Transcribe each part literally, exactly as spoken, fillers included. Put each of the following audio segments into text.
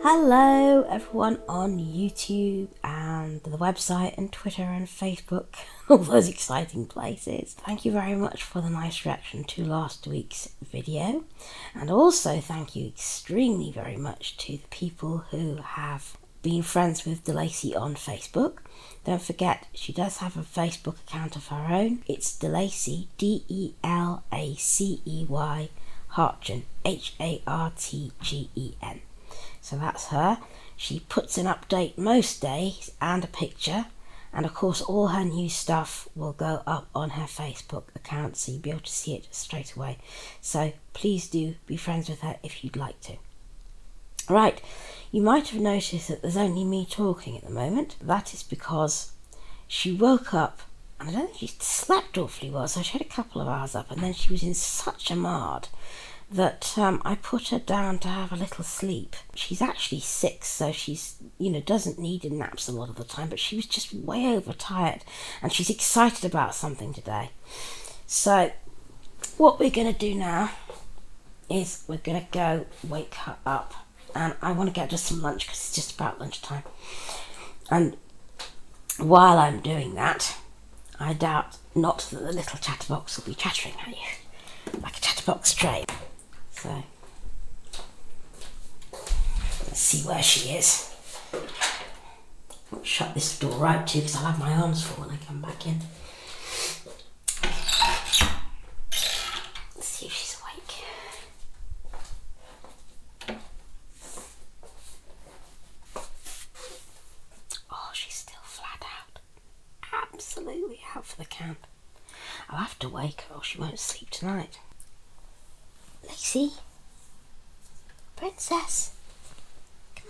Hello everyone on YouTube and the website and Twitter and Facebook, all those exciting places. Thank you very much for the nice reaction to last week's video, and also thank you extremely very much to the people who have been friends with DeLacey on Facebook. Don't forget, she does have a Facebook account of her own. It's DeLacey, D E L A C E Y, Hartgen, H A R T G E N. So that's her. She puts an update most days and a picture, and of course all her new stuff will go up on her Facebook account, so you'll be able to see it straight away. So please do be friends with her if you'd like to. Right, you might have noticed that there's only me talking at the moment. That is because she woke up, and I don't think she slept awfully well, so she had a couple of hours up, and then she was in such a mard that um, I put her down to have a little sleep. She's actually six, so she's, you know, doesn't need naps a lot of the time, but she was just way overtired, and she's excited about something today. So what we're going to do now is we're going to go wake her up, and I want to get her some lunch because it's just about lunchtime. And while I'm doing that, I doubt not that the little chatterbox will be chattering at you like a chatterbox train. So let's see where she is. I'll shut this door right too, because I'll have my arms full when I come back in. Let's see if she's awake. Oh, she's still flat out. Absolutely out for the count. I'll have to wake her or she won't sleep tonight. Lacey, princess, come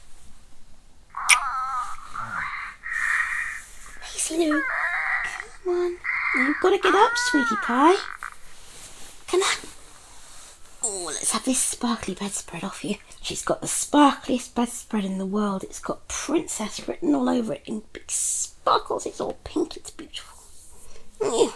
on. Lacey, no, come on. You've got to get up, sweetie pie. Come on. Oh, let's have this sparkly bedspread off you. She's got the sparkliest bedspread in the world. It's got princess written all over it in big sparkles. It's all pink. It's beautiful. Yeah.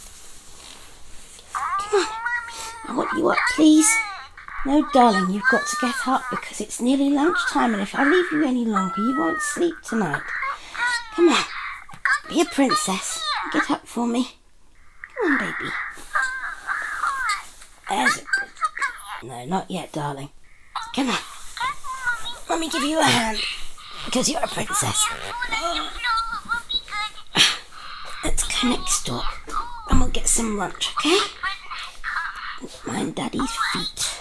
Come on. I want you up, please. No, darling, you've got to get up because it's nearly lunchtime, and if I leave you any longer, you won't sleep tonight. Come on. Be a princess. Get up for me. Come on, baby. There's a good... No, not yet, darling. Come on. Let me give you a hand because you're a princess. Let's go next door and we'll get some lunch, okay? Mind Daddy's feet.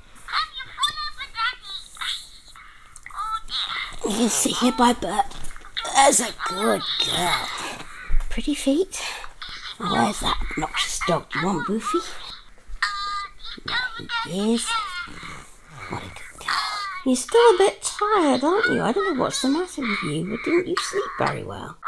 You can sit here by Bert. There's a good girl. Pretty feet. Where's that obnoxious dog? Do you want Boofy? There he is. What a good girl. You're still a bit tired, aren't you? I don't know what's the matter with you, but didn't you sleep very well?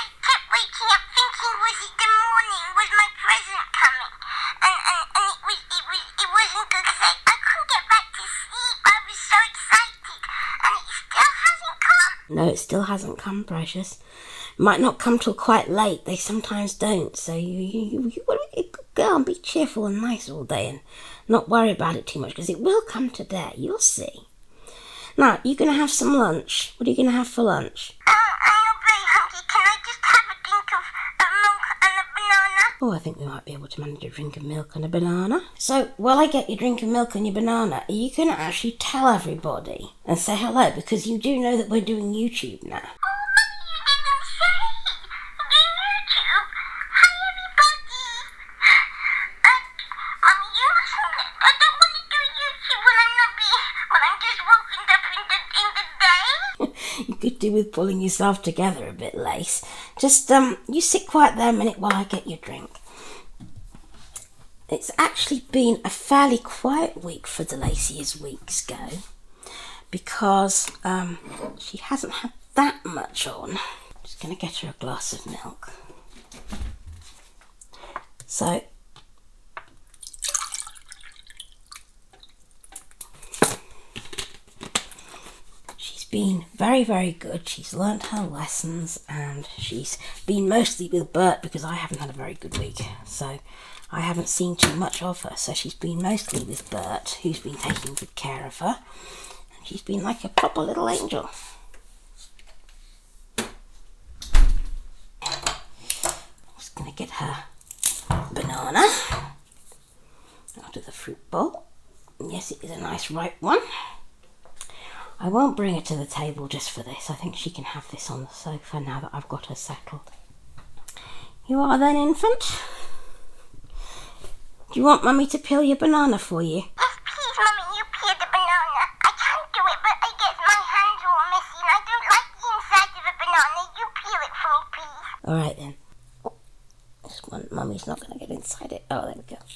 No, it still hasn't come, precious. It might not come till quite late. They sometimes don't. So you, you, you want to be a good girl and be cheerful and nice all day and not worry about it too much, because it will come today. You'll see. Now, you're going to have some lunch. What are you going to have for lunch? Um, I'm not very hungry. Can I just have a drink of uh, milk and a banana? Oh, I think we might be able to manage a drink of milk and a banana. So, while I get your drink of milk and your banana, are you going to actually tell everybody and say hello? Because you do know that we're doing YouTube now. Oh, Mummy, you didn't say. Doing YouTube? Hi, everybody. Uh, Mummy, you mustn't. I don't want to do YouTube when I'm not be, when I'm just woken up in the, in the day. You could do with pulling yourself together a bit, Lace. Just, um, you sit quiet there a minute while I get your drink. It's actually been a fairly quiet week for DeLacey as weeks go, because um, she hasn't had that much on. I'm just going to get her a glass of milk. So, she's been very, very good. She's learnt her lessons, and she's been mostly with Bert because I haven't had a very good week. So I haven't seen too much of her. So she's been mostly with Bert, who's been taking good care of her. She's been like a proper little angel. Just gonna get her banana out of the fruit bowl. Yes, it is a nice ripe one. I won't bring her to the table just for this. I think she can have this on the sofa now that I've got her settled. You are then, infant? Do you want Mummy to peel your banana for you? Yes, please, Mummy, you peel the banana. I can't do it, but I get my hands all messy and I don't like the inside of a banana. You peel it for me, please. Alright then. Oh, this one, Mummy's not going to get inside it. Oh, there we go.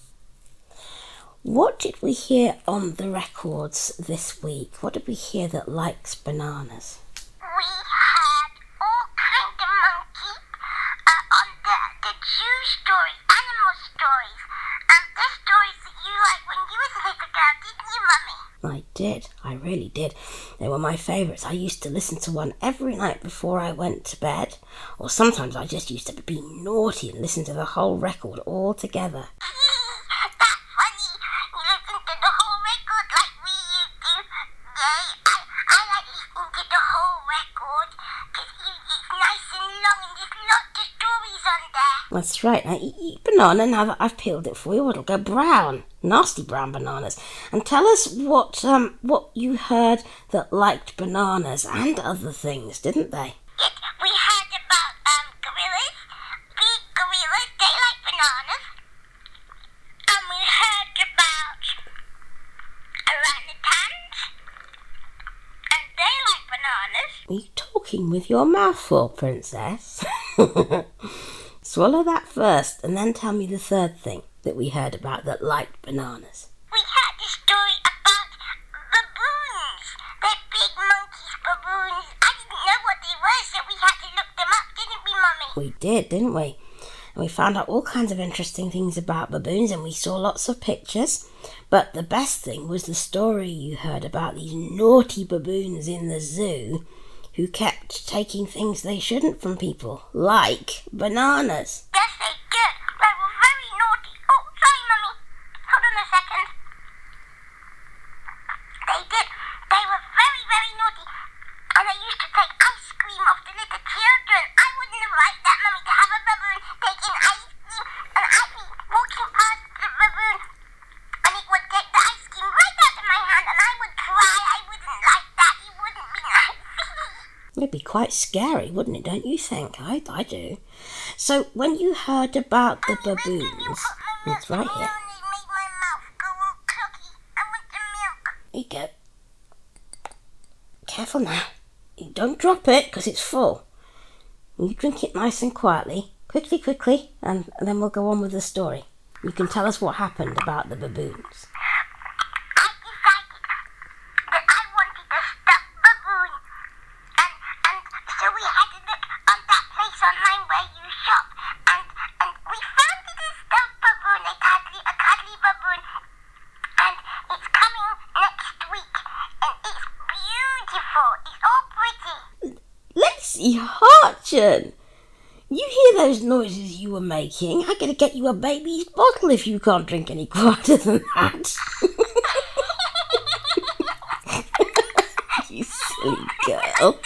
What did we hear on the records this week? What did we hear that likes bananas? We had all kind of monkey uh, on the, the zoo story, animal stories. And the stories that you liked when you was a little girl, didn't you, Mummy? I did. I really did. They were my favourites. I used to listen to one every night before I went to bed. Or sometimes I just used to be naughty and listen to the whole record all together. That's right. Now eat, eat banana now that I've peeled it for you. It'll go brown. Nasty brown bananas. And tell us what um what you heard that liked bananas and other things, didn't they? Yes, we heard about um gorillas. Big gorillas, they like bananas. And we heard about orangutans. And they like bananas. Are you talking with your mouth full, Princess? Swallow that first and then tell me the third thing that we heard about that liked bananas. We heard a story about baboons. They're big monkeys, baboons. I didn't know what they were, so we had to look them up, didn't we, Mummy? We did, didn't we? And we found out all kinds of interesting things about baboons and we saw lots of pictures. But the best thing was the story you heard about these naughty baboons in the zoo who kept taking things they shouldn't from people, like bananas. Yes, they did. They were very naughty. Oh, sorry, Mummy. Hold on a second. They did. They were very, very naughty. And they used to take ice cream off the little children. I wouldn't have liked that, Mummy, to have a baboon taking ice cream. And I'd be walking past the baboon and it would take the ice cream right out of my hand and I would cry. I wouldn't like that. It wouldn't be nice. It'd be quite scary, wouldn't it, don't you think? I, I do. So, when you heard about the baboons... It's right here. Here you go. Careful now. You don't drop it, because it's full. You drink it nice and quietly. Quickly, quickly, and then we'll go on with the story. You can tell us what happened about the baboons. Lacey Hartchen! You hear those noises you were making? I'm going to get you a baby's bottle if you can't drink any quieter than that. You silly girl.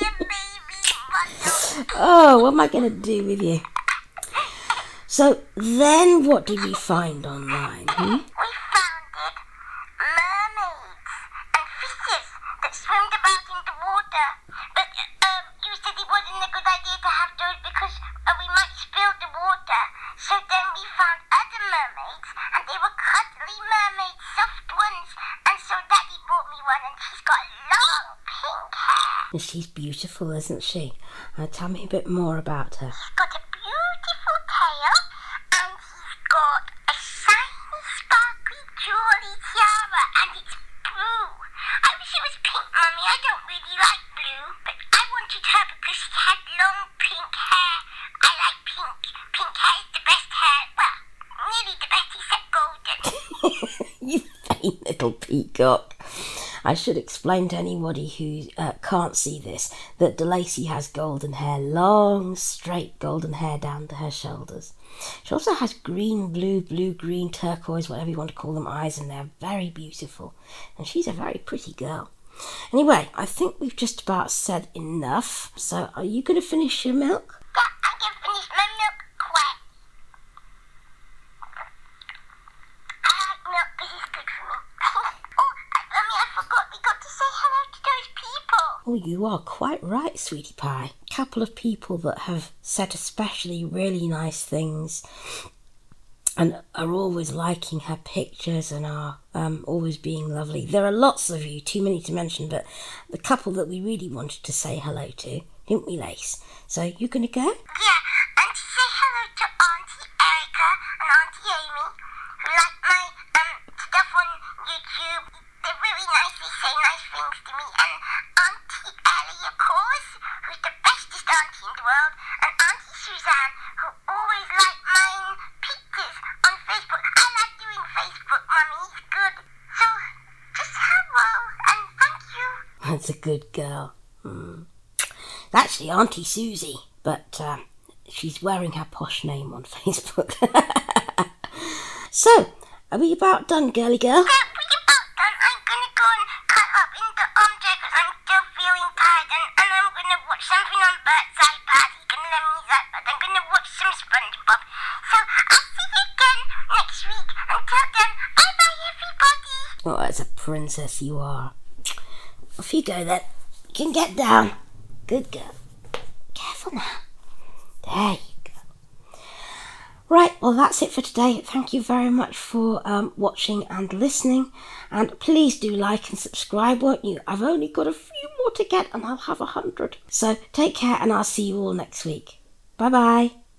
Oh, what am I going to do with you? So, then what did we find online? Hmm? We found mermaids and fishes that swimmed about in the water. But um, you said it wasn't a good idea to have those because uh, we might spill the water. So then we found other mermaids and they were cuddly mermaids, soft ones. And so Daddy bought me one and she's got long pink hair. She's beautiful, isn't she? Uh, tell me a bit more about her. She's got a beautiful tail and she's got a shiny, sparkly, jewelry tiara and it's blue. I wish it was pink, Mummy. I don't really like blue, but I wanted her because she had long pink hair. I like pink. Pink hair is the best hair. Well, nearly the best except golden. You vain little peacock. I should explain to anybody who uh, can't see this that DeLacy has golden hair, long, straight golden hair down to her shoulders. She also has green, blue, blue, green, turquoise, whatever you want to call them, eyes, and they're very beautiful. And she's a very pretty girl. Anyway, I think we've just about said enough. So are you going to finish your milk? Yeah, I can finish my milk quick. I like milk because it's good for me. Oh, Mummy, I forgot we got to say hello to those people. Oh, you are quite right, sweetie pie. A couple of people that have said especially really nice things and are always liking her pictures and are um, always being lovely. There are lots of you, too many to mention, but the couple that we really wanted to say hello to, didn't we, Lace? So you going to go? Yeah, and to say hello to Auntie Erica and Auntie Amy, who like my um stuff on YouTube. They're really nice, they say nice things to me. And Auntie Ellie, of course, who's the bestest auntie in the world. And Auntie Suzanne, who always like my pictures on Facebook. I like doing Facebook, Mummy, it's good. So, just hello, and thank you. That's a good girl. Hmm. Actually, Auntie Susie, but uh, she's wearing her posh name on Facebook. So, are we about done, girly girl? Yeah, we about done. I'm gonna go and cut up in the armchair because I'm still feeling tired, and, and I'm gonna watch something on Bert's iPad. He's gonna let me use iPad. I'm gonna watch some SpongeBob. So I'll see you again next week. Until then, bye bye everybody. Oh, that's a princess you are. Off you go then. You can get down. Good girl. Careful now. There you go. Right, well that's it for today. Thank you very much for um, watching and listening. And please do like and subscribe, won't you? I've only got a few more to get and I'll have a hundred. So take care and I'll see you all next week. Bye bye.